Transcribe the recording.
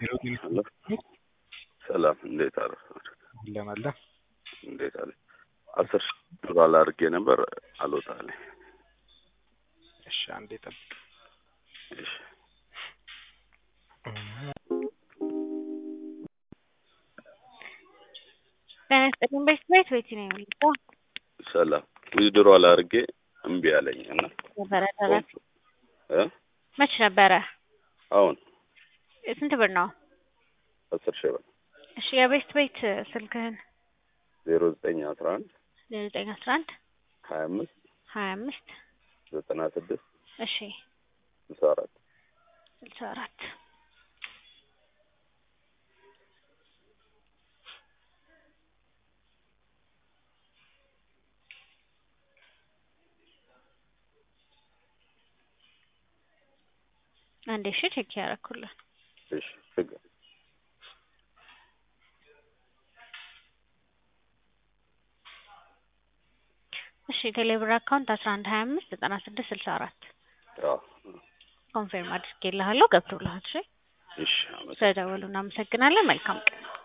ሄሎ ሰላም፣ እንዴት አረፈህ? ለማለ እንዴት አለ? 10,000 አድርጌ ነበር አልወጣልኝ። እሺ አንዴ ጠብቅ። እሺ ቤት ነው የሚለው ሰላም ዊዝድሮ አድርጌ እምቢ አለኝ እና መች ነበረ? አሁን ስንት ብር ነው? 10,000 ብር። እሺ የቤት ስልክህን 0911 0911 25 25 96 እሺ 64 አንዴ እሺ ቼክ ያደረኩልህ። እሺ ችግር እሺ ቴሌብር አካውንት 11 25 96 64 አዎ ኮንፈርም አድርጌልሃለሁ። ገብቶልሃል? እሺ እሺ ስለደወሉ እናመሰግናለን። መልካም ቀን።